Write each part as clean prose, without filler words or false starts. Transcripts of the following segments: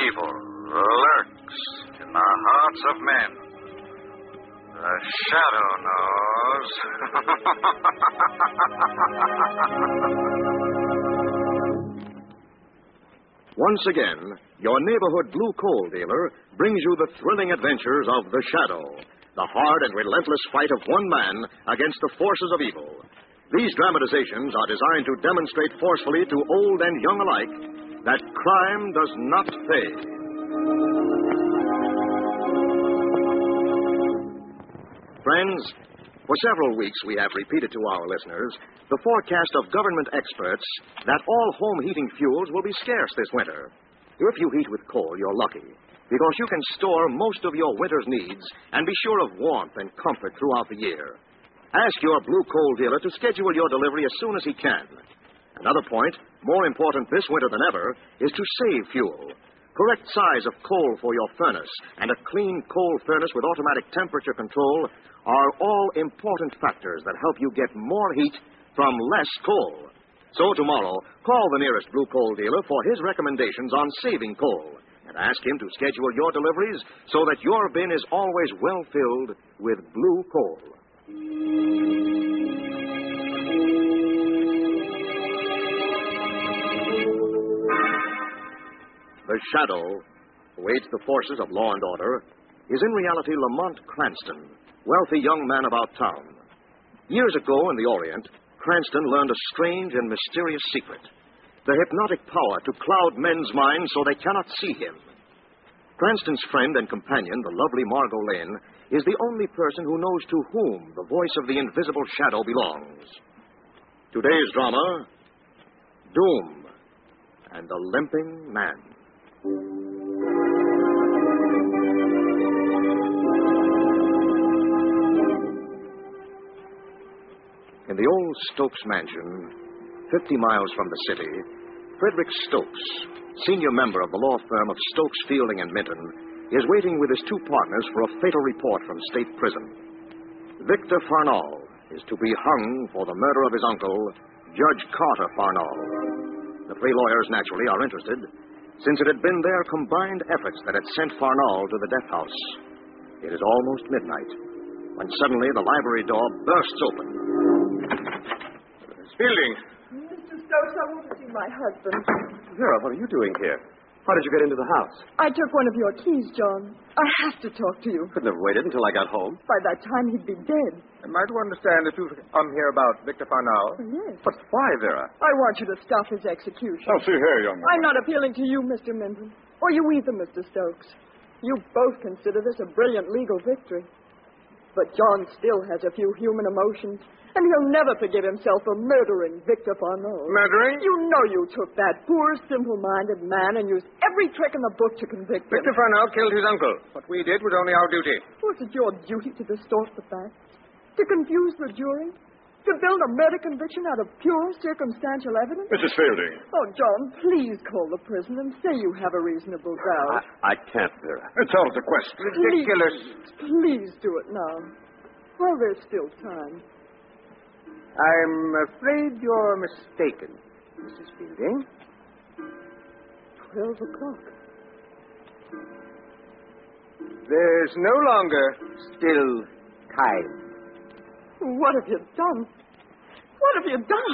evil lurks in the hearts of men. The shadow knows. Once again, your neighborhood blue coal dealer brings you the thrilling adventures of The Shadow, the hard and relentless fight of one man against the forces of evil. These dramatizations are designed to demonstrate forcefully to old and young alike that crime does not pay. Friends, for several weeks we have repeated to our listeners the forecast of government experts that all home heating fuels will be scarce this winter. If you heat with coal, you're lucky, because you can store most of your winter's needs and be sure of warmth and comfort throughout the year. Ask your blue coal dealer to schedule your delivery as soon as he can. Another point, more important this winter than ever, is to save fuel. Correct size of coal for your furnace and a clean coal furnace with automatic temperature control are all important factors that help you get more heat from less coal. So tomorrow, call the nearest blue coal dealer for his recommendations on saving coal and ask him to schedule your deliveries so that your bin is always well filled with blue coal. The Shadow, who aids the forces of law and order, is in reality Lamont Cranston, wealthy young man about town. Years ago in the Orient, Cranston learned a strange and mysterious secret, the hypnotic power to cloud men's minds so they cannot see him. Cranston's friend and companion, the lovely Margot Lane, is the only person who knows to whom the voice of the invisible shadow belongs. Today's drama, Doom and the Limping Man. In the old Stokes mansion, 50 miles from the city, Frederick Stokes, senior member of the law firm of Stokes, Fielding, and Minton, is waiting with his two partners for a fatal report from state prison. Victor Farnall is to be hung for the murder of his uncle, Judge Carter Farnall. The three lawyers, naturally, are interested, since it had been their combined efforts that had sent Farnall to the death house. It is almost midnight, when suddenly the library door bursts open. Fielding. Mr. Stokes, I want to see my husband. Vera, what are you doing here? How did you get into the house? I took one of your keys, John. I have to talk to you. Couldn't have waited until I got home. By that time, he'd be dead. Am I to understand that you've come here about Victor Farnall? Yes. But why, Vera? I want you to stop his execution. Oh, see here, young man. I'm not appealing to you, Mr. Minton, or you either, Mr. Stokes. You both consider this a brilliant legal victory. But John still has a few human emotions, and he'll never forgive himself for murdering Victor Farnall. Murdering? You know you took that poor, simple-minded man and used every trick in the book to convict him. Victor Farnall killed his uncle. What we did was only our duty. Was it your duty to distort the facts? To confuse the jury? To build a murder conviction out of pure circumstantial evidence? Mrs. Fielding. Oh, John, please call the prison and say you have a reasonable doubt. I can't, Vera. It's out of the question. Ridiculous. Please do it now. Well, there's still time. I'm afraid you're mistaken, Mrs. Fielding. 12 o'clock. There's no longer still time. What have you done? What have you done?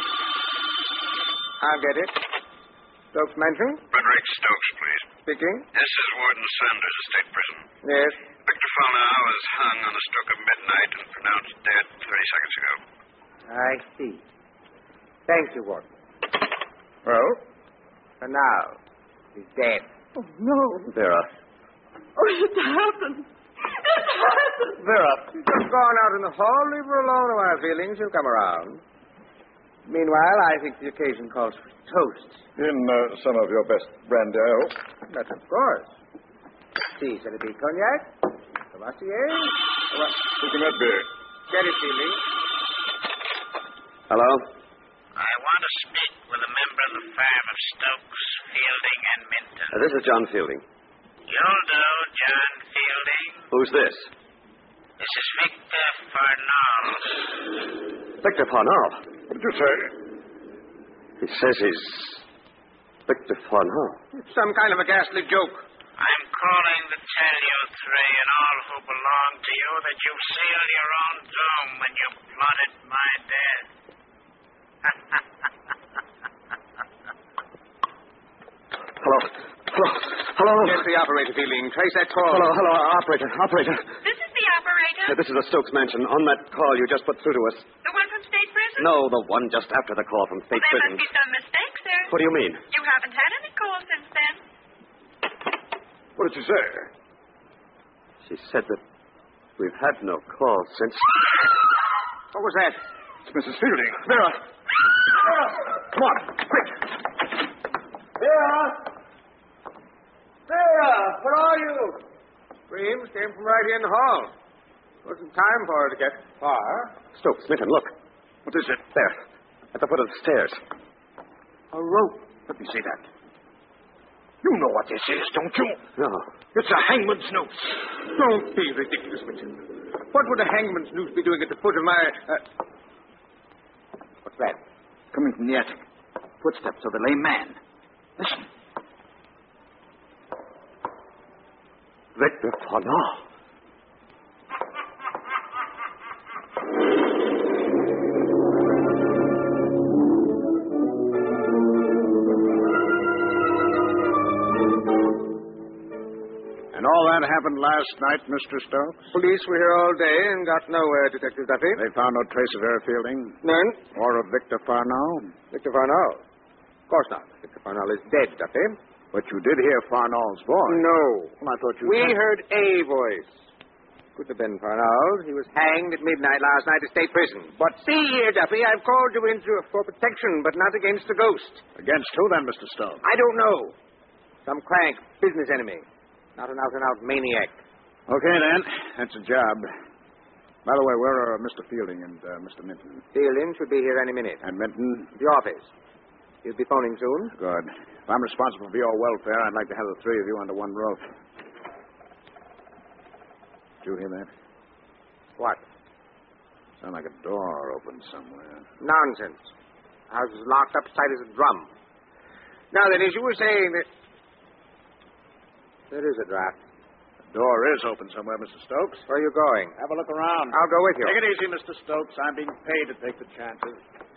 I'll get it. Stokes Mansion? Frederick Stokes, please. Speaking. This is Warden Sanders of State Prison. Yes. Victor Farnall was hung on the stroke of midnight and pronounced dead 30 seconds ago. I see. Thank you, Warden. Well? For now, he's dead. Oh, no. Vera. Oh, it happened. It happened. Vera. She's just gone out in the hall. Leave her alone a while, Fielding. She'll come around. Meanwhile, I think the occasion calls for toast. In some of your best brandy, I hope. But of course. See, shall it be cognac? Courvoisier? Who can that be? Get it, Fielding. Hello? I want to speak with a member of the firm of Stokes, Fielding, and Minton. This is John Fielding. You'll do, John Fielding. Who's this? This is Victor Farnall. Victor Farnall. What did you say? He says he's Victor Farnell. It's some kind of a ghastly joke. I'm calling to tell you three and all who belong to you that you sealed your own doom when you plotted my death. Hello. Hello. Hello. Yes, the operator, Feeling. Trace that call. Hello, hello, operator. Operator. This is the operator. This is the Stokes mansion. On that call you just put through to us. The one from State Prison? No, the one just after the call from State There Prison. must be some mistake, sir. What do you mean? You haven't had any calls since then. What did she say? She said that we've had no call since... What was that? It's Mrs. Fielding. Vera! Come on, quick! Vera! Vera, where are you? Screams came from right here in the hall. Wasn't time for her to get far. Stokes, Minton, look. What is it? There. At the foot of the stairs. A rope. Let me see that. You know what this is, don't you? No. It's a hangman's noose. Don't be ridiculous, Mitchell. What would a hangman's noose be doing at the foot of my... What's that? Coming from the attic. Footsteps of the lame man. Listen. Victor Farnell. And all that happened last night, Mr. Stokes? Police were here all day and got nowhere, Detective Duffy. They found no trace of Vera Fielding? None. Or of Victor Farnell? Victor Farnell? Of course not. Victor Farnell is dead, Duffy. But you did hear Farnell's voice. No. Well, I thought you... We heard a voice. Could have been Farnell. He was hanged at midnight last night at State Prison. But see here, Duffy, I've called you in for protection, but not against a ghost. Against who then, Mr. Stokes? I don't know. Some crank, business enemy. Not an out-and-out maniac. Okay, then. That's a job. By the way, where are Mr. Fielding and Mr. Minton? Fielding should be here any minute. And Minton? The office. He'll be phoning soon. Good. If I'm responsible for your welfare, I'd like to have the three of you under one roof. Did you hear that? What? Sound like a door opened somewhere. Nonsense. The house is locked up tight as a drum. Now then, as you were saying that... There is a draft. The door is open somewhere, Mr. Stokes. Where are you going? Have a look around. I'll go with you. Take it easy, Mr. Stokes. I'm being paid to take the chances.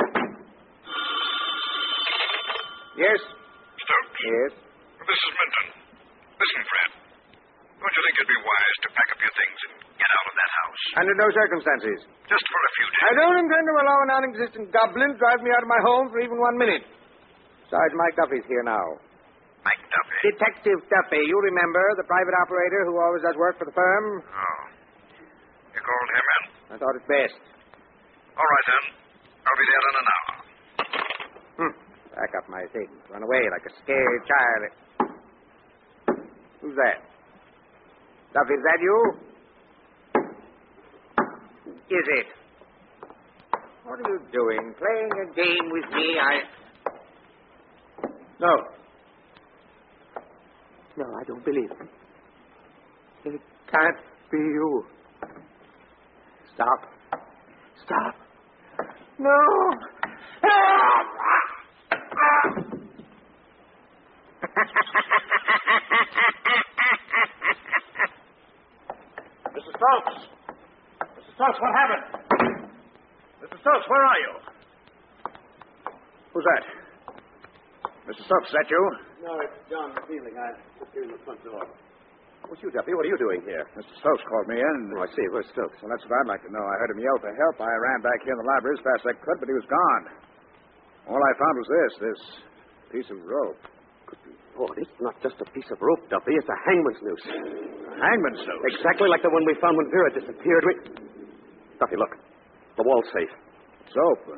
Yes? Stokes? Yes. This is Minton. Listen, Fred. Don't you think it'd be wise to pack up your things and get out of that house? Under no circumstances. Just for a few days. I don't intend to allow a non-existent goblin to drive me out of my home for even 1 minute. Besides, Mike Duffy's here now. Mike Duffy? Detective Duffy. You remember, the private operator who always does work for the firm? Oh. You called him in? I thought it best. All right, then. I'll be there in an hour. Back up my things. Run away like a scared child. Who's that? Duffy, is that you? Is it? What are you doing? Playing a game with me? No. No, I don't believe it. It can't be you. Stop. Stop. No. Mr. Stokes! Mr. Stokes, what happened? Mr. Stokes, where are you? Who's that? Mr. Stokes, is that you? No, it's John Fielding. I put you in the front door. What's you, Duffy? What are you doing here? Mr. Stokes called me in. Oh, I see. Where's Stokes? Well, that's what I'd like to know. I heard him yell for help. I ran back here in the library as fast as I could, but he was gone. All I found was this piece of rope. Oh, it's not just a piece of rope, Duffy. It's a hangman's noose. A hangman's noose? Exactly like the one we found when Vera disappeared. Duffy, look. The wall's safe. It's open.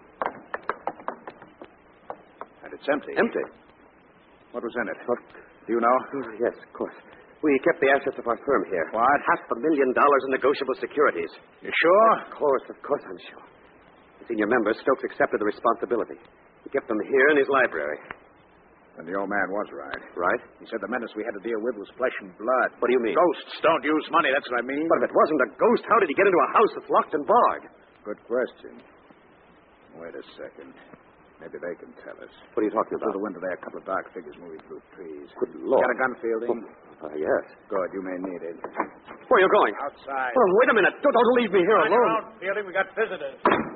And it's empty. Empty? What was in it? Look, do you know? Oh, yes, of course. We kept the assets of our firm here. What? $500,000 in negotiable securities. You sure? Of course I'm sure. The senior member, Stokes, accepted the responsibility. He kept them here in his library. And the old man was right. Right? He said the menace we had to deal with was flesh and blood. What do you mean? Ghosts don't use money, that's what I mean. But if it wasn't a ghost, how did he get into a house that's locked and barred? Good question. Wait a second. Maybe they can tell us. What are you talking Through about? the window there, a couple of dark figures moving through trees. Good Lord. Got a gun, Fielding? Yes. Good, you may need it. Where are you going? Outside. Oh, wait a minute. Don't leave me here On your alone. own, Fielding. We got visitors.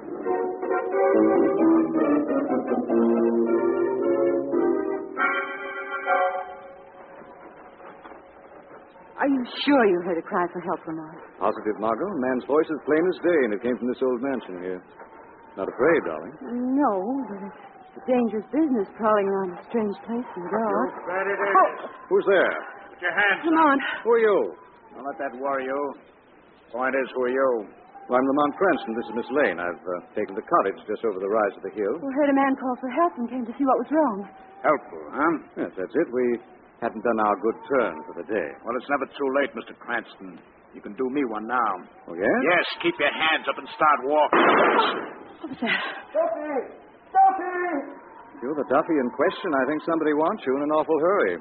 Are you sure you heard a cry for help, Lamont? Positive, Margot. A man's voice is plain as day, and it came from this old mansion here. Not afraid, darling. No, but it's a dangerous business prowling around a strange place in the dark. Bet it is. Who's there? Put your hands up. Lamont. Who are you? Don't let that worry you. Point is, who are you? Well, I'm Lamont Cranston. This is Miss Lane. I've taken the cottage just over the rise of the hill. We heard a man call for help and came to see what was wrong. Helpful, huh? Yes, that's it. We hadn't done our good turn for the day. Well, it's never too late, Mr. Cranston. You can do me one now. Oh, yes? Yes, keep your hands up and start walking. What was that? If you're the Duffy in question, I think somebody wants you in an awful hurry.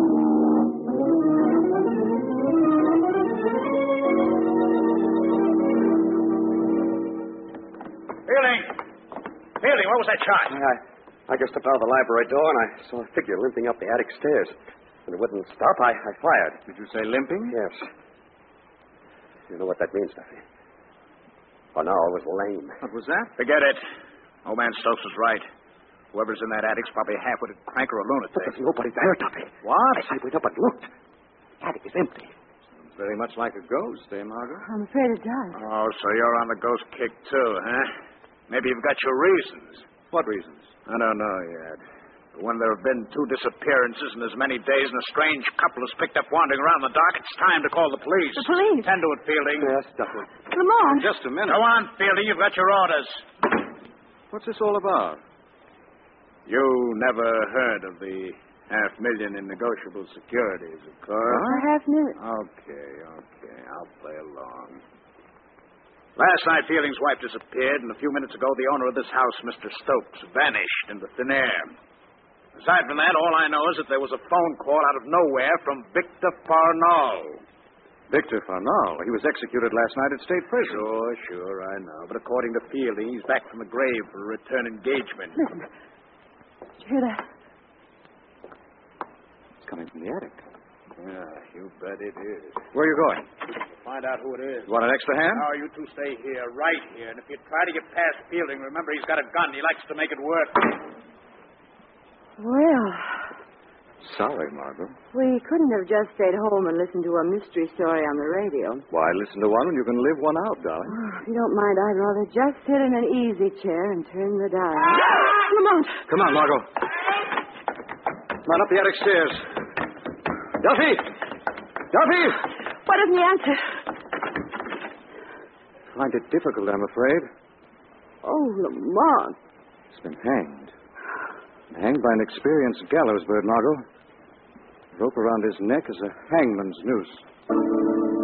Fielding, what was that shot? I just stepped out of the library door and I saw a figure limping up the attic stairs. When it wouldn't stop, I fired. Did you say limping? Yes. You know what that means, Duffy. Farnell was lame. What was that? Forget it. Old man Stokes was right. Whoever's in that attic's probably a half-witted crank or a But lunatic. there's nobody there, Duffy. What? I went up and looked. The attic is empty. Sounds very much like a ghost, eh, Margot? I'm afraid it does. Oh, so you're on the ghost kick, too, huh? Maybe you've got your reasons. What reasons? I don't know yet. But when there have been 2 disappearances in as many days and a strange couple is picked up wandering around in the dark, it's time to call the police. The police? Tend to it, Fielding. Yes, Duffy. Lamont. Just a minute. Go on, Fielding. You've got your orders. What's this all about? You never heard of the $500,000 in negotiable securities, of course. I half knew it. Okay. I'll play along. Last night, Fielding's wife disappeared, and a few minutes ago, the owner of this house, Mr. Stokes, vanished into thin air. Aside from that, all I know is that there was a phone call out of nowhere from Victor Farnall. Victor Farnall. He was executed last night at state prison. Sure, I know. But according to Fielding, he's back from the grave for a return engagement. Listen. Did you hear that? It's coming from the attic. Yeah, you bet it is. Where are you going? Find out who it is. You want an extra hand? No, you two stay here, right here. And if you try to get past Fielding, remember he's got a gun. He likes to make it work. Well, Sorry, Margot. we couldn't have just stayed home and listened to a mystery story on the radio. Why listen to one when you can live one out, darling? Oh, if you don't mind, I'd rather just sit in an easy chair and turn the dial. Lamont! Come on, Margot. Come on up the attic stairs. Duffy! Duffy! What isn't the answer? Find it difficult, I'm afraid. Oh, Lamont. He's been hanged. Hanged by an experienced gallows bird, Margot. The rope around his neck is a hangman's noose.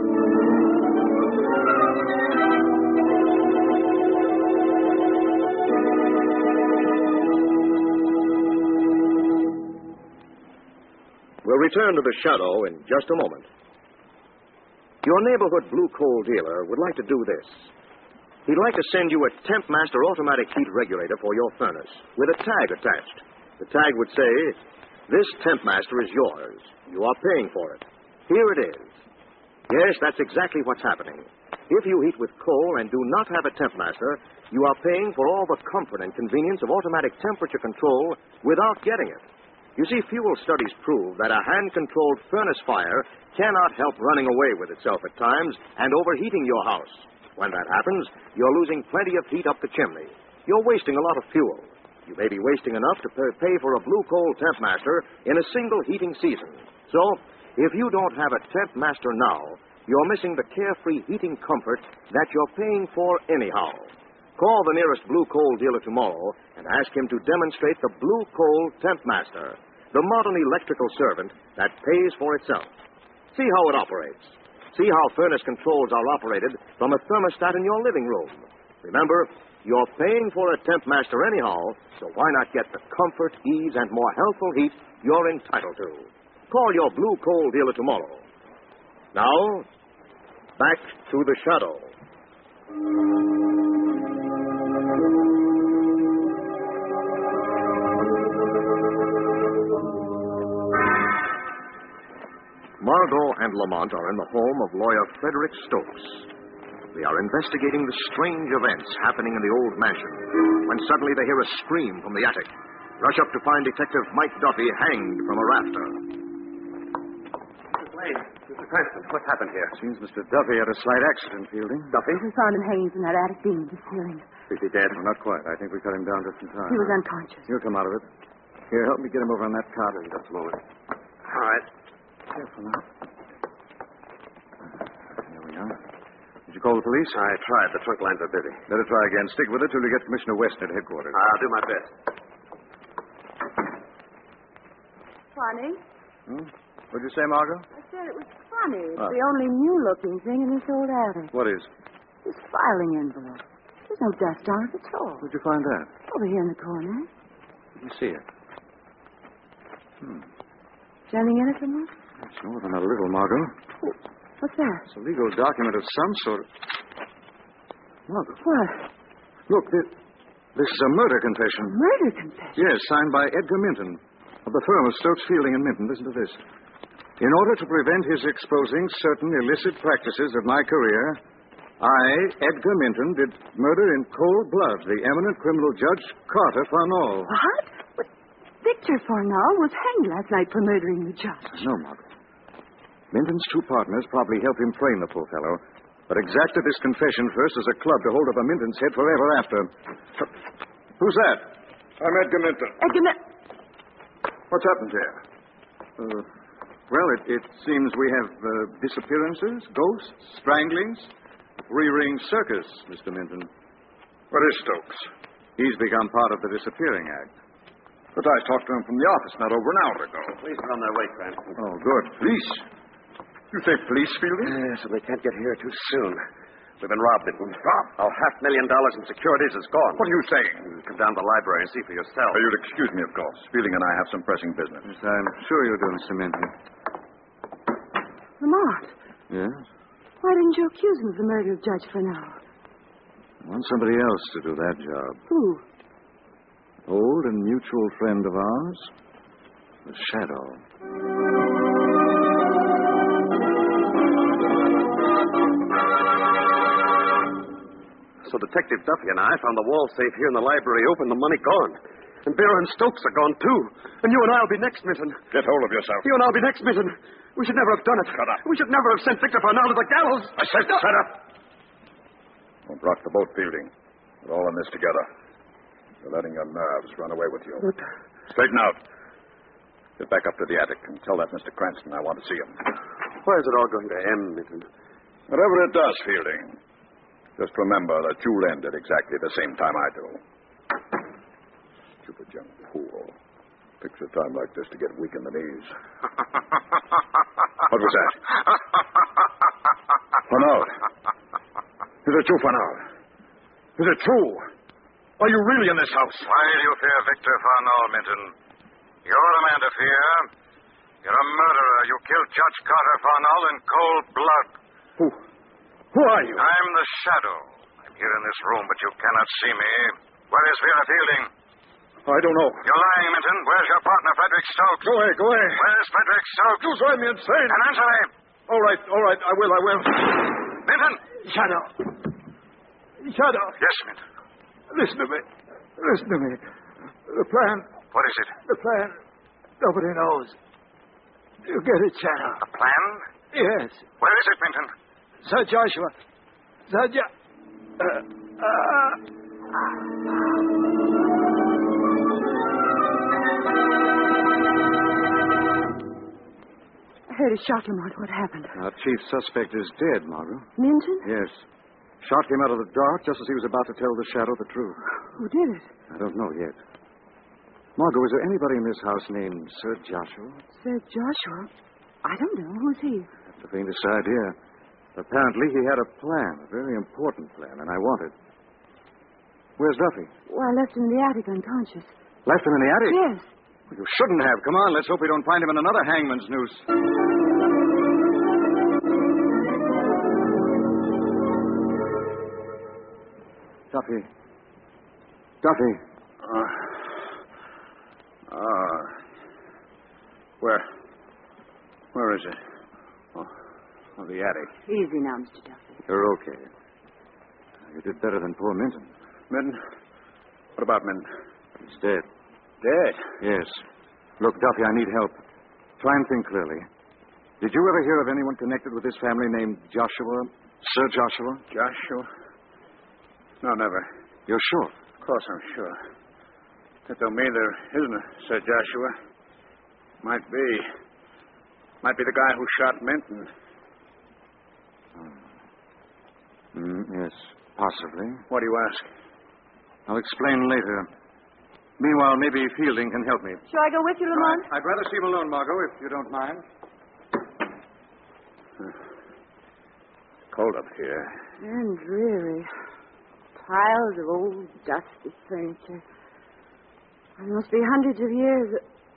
We'll return to the shadow in just a moment. Your neighborhood blue coal dealer would like to do this. He'd like to send you a Tempmaster automatic heat regulator for your furnace with a tag attached. The tag would say, "This Tempmaster is yours. You are paying for it. Here it is." Yes, that's exactly what's happening. If you heat with coal and do not have a Tempmaster, you are paying for all the comfort and convenience of automatic temperature control without getting it. You see, fuel studies prove that a hand-controlled furnace fire cannot help running away with itself at times and overheating your house. When that happens, you're losing plenty of heat up the chimney. You're wasting a lot of fuel. You may be wasting enough to pay for a blue coal Tempmaster in a single heating season. So, if you don't have a Tempmaster now, you're missing the carefree heating comfort that you're paying for anyhow. Call the nearest blue coal dealer tomorrow and ask him to demonstrate the blue coal Tempmaster, the modern electrical servant that pays for itself. See how it operates. See how furnace controls are operated from a thermostat in your living room. Remember, you're paying for a Tempmaster anyhow, so why not get the comfort, ease, and more healthful heat you're entitled to? Call your blue coal dealer tomorrow. Now, back to the shadow. and Lamont are in the home of lawyer Frederick Stokes. They are investigating the strange events happening in the old mansion when suddenly they hear a scream from the attic. Rush up to find Detective Mike Duffy hanged from a rafter. Mrs. Lane, Mr. Cranston, what's happened here? Seems Mr. Duffy had a slight accident, Fielding. Duffy? We found him hanging from that attic beam this ceiling. Is he dead? Well, not quite. I think we cut him down just in time. He was unconscious. You'll come out of it. Here, help me get him over on that cot. Just a moment. All right. Careful now. Here we are. Did you call the police? I tried. The trunk lines are busy. Better try again. Stick with it till you get Commissioner West at headquarters. I'll do my best. Funny. What'd you say, Margot? I said it was funny. It's Oh. the only new-looking thing in this old attic. What is? This filing envelope. There's no dust on it at all. Where'd you find that? Over here in the corner. Let me see it. Is there anything in it, Lamont? It's more than a little, Margot. What's that? It's a legal document of some sort. Margot. What? Look, this is a murder confession. A murder confession? Yes, signed by Edgar Minton of the firm of Stokes, Fielding and Minton. Listen to this. In order to prevent his exposing certain illicit practices of my career, I, Edgar Minton, did murder in cold blood the eminent criminal judge Carter Farnall. What? But Victor Farnall was hanged last night for murdering the judge. No, Margaret. Minton's two partners probably helped him frame the poor fellow, but exacted this confession first as a club to hold over Minton's head forever after. Who's that? I'm Edgar Minton. Edgar Minton. What's happened here? Well, it seems we have disappearances, ghosts, stranglings, three-ring circus, Mr. Minton. What is Stokes? He's become part of the disappearing act. But I talked to him from the office not over an hour ago. Police are on their way, Cranston. Oh, good. Police? You say police, Fielding? Yes, and they can't get here too soon. We've been robbed, Minton. Robbed? Our $500,000 in securities is gone. What are you saying? You come down to the library and see for yourself. You'd excuse me, of course. Fielding and I have some pressing business. Yes, I'm sure you do, Mr. Minton. Lamont, Yes? why didn't you accuse him of the murder of Judge Farnall? I want somebody else to do that job. Who? Old and mutual friend of ours, the Shadow. So Detective Duffy and I found the wall safe here in the library open, the money gone. And Bear and Stokes are gone, too. And you and I will be next, Minton. Get hold of yourself. You and I will be next, Minton. We should never have done it. Shut up. We should never have sent Victor Farnall to the gallows. I said shut up. Don't rock the boat, Fielding. We're all in this together. You're letting your nerves run away with you. But Straighten out. Get back up to the attic and tell that Mr. Cranston I want to see him. where is it all going to end, Minton? Whatever it does, Fielding, just remember that you'll end at exactly the same time I do. Stupid young fool. Picks a time like this to get weak in the knees. What was that? Farnall. Is it true, Farnall? Is it true? Are you really in this house? Why do you fear Victor Farnall, Minton? You're the man to fear. You're a murderer. You killed Judge Carter Farnall in cold blood. Who are you? I'm the Shadow. I'm here in this room, but you cannot see me. Where is Vera Fielding? I don't know. You're lying, Minton. Where's your partner, Frederick Stokes? Go away, go away. Where's Frederick Stokes? You drive me insane. And answer me. All right, I will. Minton! Shadow. Shadow. Yes, Minton. Listen to me. The plan. What is it? The plan. Nobody knows. You get it, Shadow. A plan? Yes. Where is it, Minton? Sir Joshua. I heard a shot, Lamont. What happened? Our chief suspect is dead, Margot. Minton? Yes. Shot came out of the dark just as he was about to tell the Shadow the truth. Who did it? I don't know yet. Margot, is there anybody in this house named Sir Joshua? Sir Joshua? I don't know. Who's he? That's the faintest idea. Apparently, he had a plan, a very important plan, and I want it. Where's Duffy? Well, I left him in the attic unconscious. Left him in the attic? Yes. Well, you shouldn't have. Come on, let's hope we don't find him in another hangman's noose. Duffy. Where is it? Oh. the attic. Easy now, Mr. Duffy. You're okay. You did better than poor Minton. Minton? What about Minton? He's dead. Dead? Yes. Look, Duffy, I need help. Try and think clearly. Did you ever hear of anyone connected with this family named Joshua? Sir Joshua? Joshua? No, never. You're sure? Of course I'm sure. That don't mean there isn't a Sir Joshua. Might be. Might be the guy who shot Minton. Yes, possibly. What do you ask? I'll explain later. Meanwhile, maybe Fielding can help me. Shall I go with you, Lamont? I'd rather see him alone, Margot, if you don't mind. Cold up here. And dreary. Piles of old, dusty furniture. There must be hundreds of years.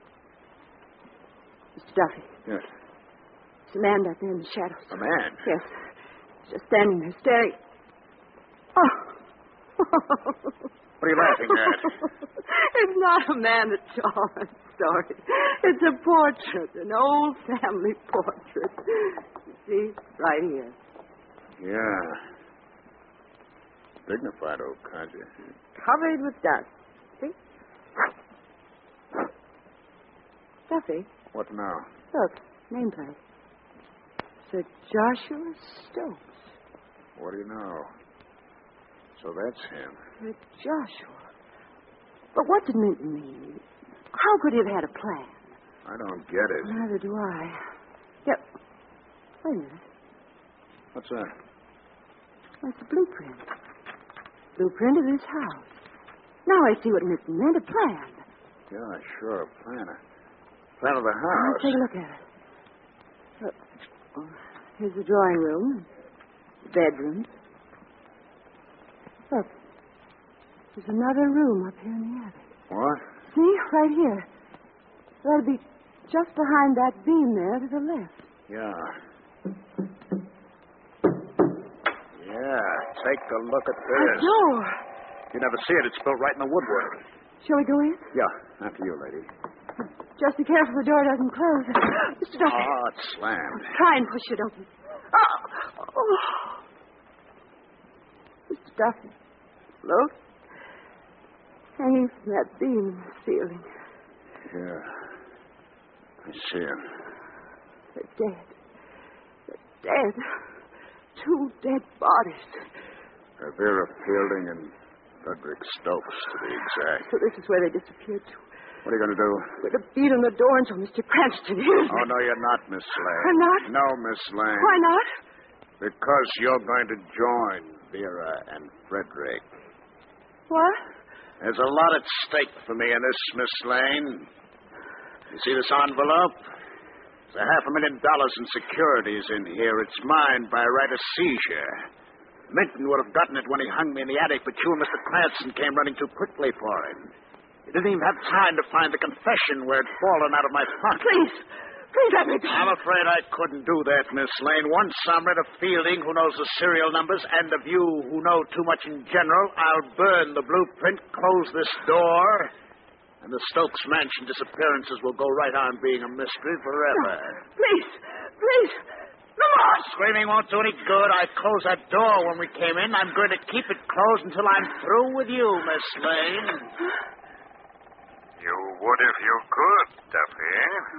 Mr. Duffy. Yes. There's a man back there in the shadows. A man? Yes. He's just standing there staring. Oh. What are you laughing at? It's not a man at all. I'm sorry. It's a portrait, an old family portrait. You see, right here. Yeah. Dignified old codger. Covered with dust. See? Duffy, What now? look, nameplate. Sir Joshua Stokes. What do you know? So that's him. Sir Joshua. But what did Minton mean? How could he have had a plan? I don't get it. Neither do I. Yep. Wait a minute. What's that? That's a blueprint. Blueprint of this house. Now I see what Minton meant, a plan. Yeah, sure, a plan. A plan of the Let's house. take a look at it. Look. Oh, here's the drawing room. The bedroom. Look. There's another room up here in the attic. What? See? Right here. That'll be just behind that beam there to the left. Yeah. Yeah, take a look at The this. door. You never see it. It's built right in the woodwork. Shall we go in? Yeah, after you, lady. Just be careful the door doesn't close. Mr. Duffy. Oh, it's slammed. Try and push it open. Oh. Mr. Duffy. Look. Hanging from that beam in the ceiling. Yeah. I see him. They're dead. They're dead. 2 dead bodies. Vera Fielding and Frederick Stokes, to be exact. So this is where they disappeared to. What are you going to do? We're to beat on the door until Mr. Cranston hears me. Oh, no, you're not, Miss Lane. I'm not? No, Miss Lane. Why not? Because you're going to join Vera and Frederick. What? There's a lot at stake for me in this, Miss Lane. You see this envelope? There's $500,000 in securities in here. It's mine by right of seizure. Minton would have gotten it when he hung me in the attic, but you and Mr. Cranston came running too quickly for him. You didn't even have time to find the confession where it'd fallen out of my pocket. Please. Please let me go. I'm afraid I couldn't do that, Miss Lane. Once I'm rid of Fielding, who knows the serial numbers, and of you, who know too much in general, I'll burn the blueprint, close this door, and the Stokes Mansion disappearances will go right on being a mystery forever. No. Please. Please. Lamont! Screaming won't do any good. I closed that door when we came in. I'm going to keep it closed until I'm through with you, Miss Lane. You would if you could, Duffy.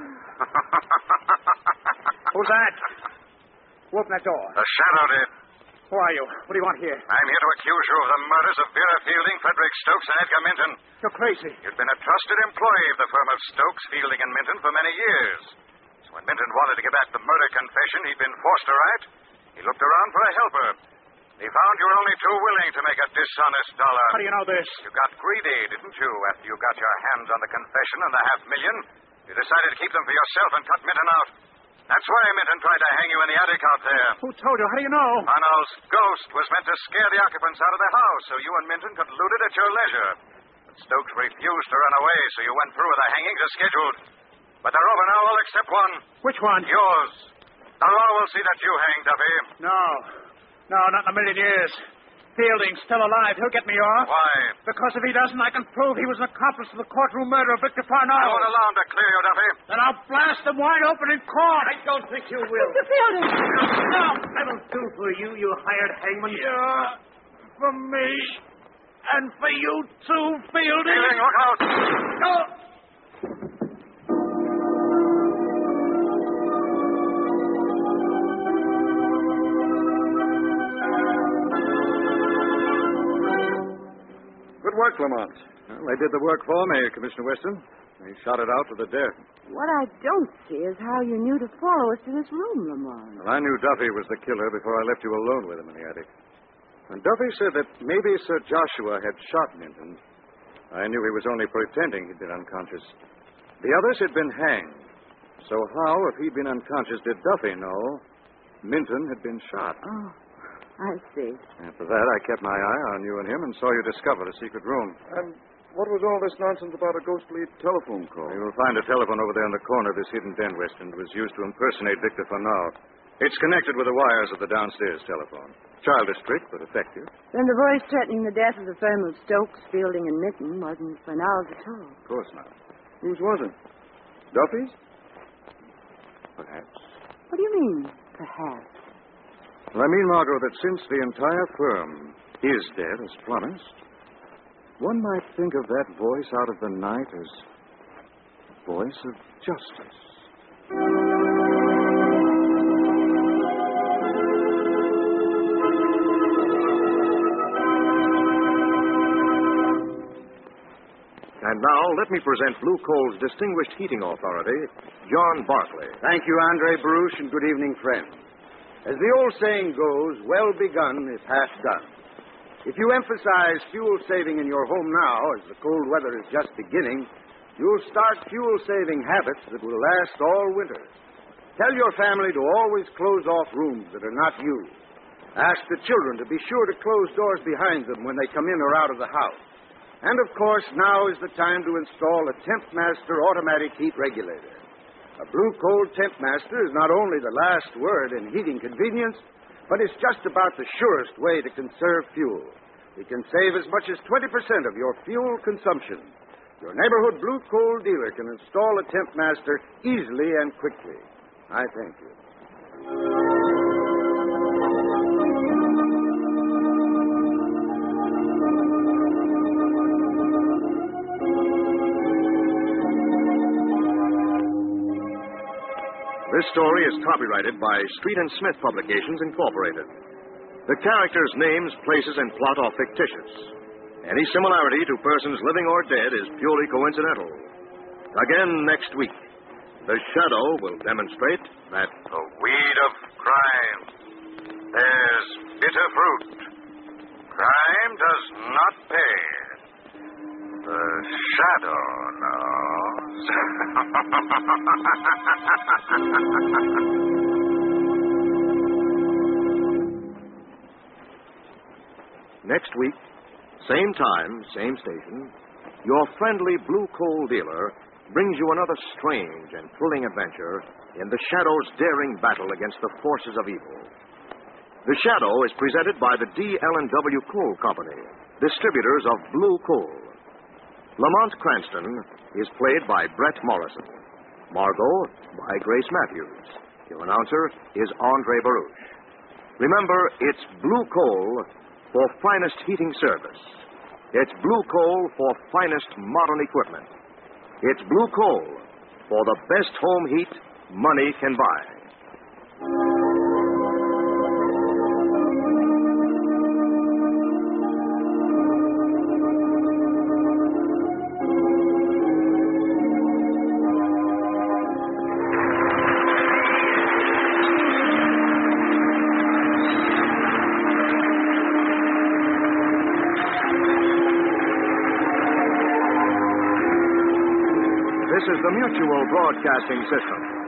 Who's that? Who opened that door? The shadow did. Who are you? What do you want here? I'm here to accuse you of the murders of Vera Fielding, Frederick Stokes, and Edgar Minton. You're crazy. You've been a trusted employee of the firm of Stokes, Fielding, and Minton for many years. So when Minton wanted to get back the murder confession he'd been forced to write, he looked around for a helper. He found you were only too willing to make a dishonest dollar. How do you know this? You got greedy, didn't you? After you got your hands on the confession and the $500,000, you decided to keep them for yourself and cut Minton out. That's why Minton tried to hang you in the attic out there. Who told you? How do you know? Arnold's ghost was meant to scare the occupants out of the house so you and Minton could loot it at your leisure. But Stokes refused to run away, so you went through with the hangings as scheduled. But they're over now, all except one. Which one? Yours. The law will see that you hang, Duffy. No, not in a million years. Fielding's still alive. He'll get me off. Why? Because if he doesn't, I can prove he was an accomplice to the courtroom murder of Victor I Farnell. won't allow him to clear you, Duffy. Then I'll blast him wide open in court. I don't think you will. Mr. Fielding! No. That'll do for you, you hired hangman. Yeah, for me. And for you too, Fielding. Fielding, look out. No. Good work, Lamont. Well, they did the work for me, Commissioner Weston. They shot it out to the death. What I don't see is how you knew to follow us to this room, Lamont. Well, I knew Duffy was the killer before I left you alone with him in the attic. When Duffy said that maybe Sir Joshua had shot Minton, I knew he was only pretending he'd been unconscious. The others had been hanged. So how, if he'd been unconscious, did Duffy know Minton had been shot? Oh, I see. After that, I kept my eye on you and him and saw you discover the secret room. And what was all this nonsense about a ghostly telephone call? You'll find a telephone over there in the corner of this hidden den, Weston. It was used to impersonate Victor Farnell. It's connected with the wires of the downstairs telephone. Childish trick, but effective. Then the voice threatening the death of the firm of Stokes, Fielding, and Minton wasn't Farnell's at all. Of course not. Whose was it? Duffy's? Perhaps. What do you mean, perhaps? Well, I mean, Margot, that since the entire firm is dead as promised, one might think of that voice out of the night as the voice of justice. And now, let me present Blue Coal's distinguished heating authority, John Barclay. Thank you, Andre Baruch, and good evening, friends. As the old saying goes, well begun is half done. If you emphasize fuel saving in your home now, as the cold weather is just beginning, you'll start fuel-saving habits that will last all winter. Tell your family to always close off rooms that are not used. Ask the children to be sure to close doors behind them when they come in or out of the house. And, of course, now is the time to install a TempMaster automatic heat regulator. A Blue Coal TempMaster is not only the last word in heating convenience, but it's just about the surest way to conserve fuel. You can save as much as 20% of your fuel consumption. Your neighborhood Blue Coal dealer can install a TempMaster easily and quickly. I thank you. This story is copyrighted by Street and Smith Publications, Incorporated. The characters' names, places, and plot are fictitious. Any similarity to persons living or dead is purely coincidental. Again next week, The Shadow will demonstrate that The weed of crime bears bitter fruit. Crime does not pay. The shadow knows. next week, same time, same station, your friendly Blue Coal dealer brings you another strange and thrilling adventure in The Shadow's daring battle against the forces of evil. The Shadow is presented by the D.L.N.W. Coal Company, distributors of Blue Coal. Lamont Cranston is played by Brett Morrison. Margot by Grace Matthews. Your announcer is Andre Baruch. Remember, it's Blue Coal for finest heating service. It's Blue Coal for finest modern equipment. It's Blue Coal for the best home heat money can buy. This is the Mutual Broadcasting System.